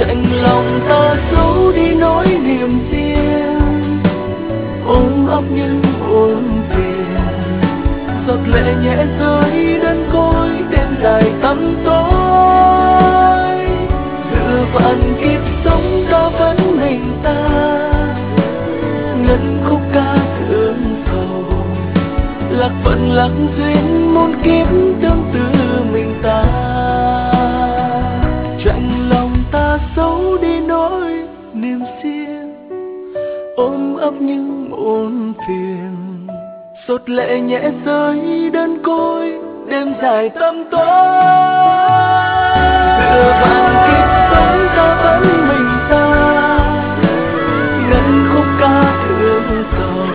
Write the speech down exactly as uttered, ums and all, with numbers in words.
chạnh lòng ta giấu đi nỗi niềm riêng, ôm ấp những buồn phiền, giọt lệ nhẹ rơi đơn côi đêm dài tăm tối. Giữa vạn kiếp sống ta vẫn mình ta, ngân khúc ca thương sầu, lạc vận lạc duyên muôn kiếp tương tư mình ta. Chạnh lòng ta giấu đi nỗi niềm riêng, ôm ấp những muôn phiền, giọt lệ nhẹ rơi đơn côi đêm dài tăm tối. Giữa vạn kiếp sống ta vẫn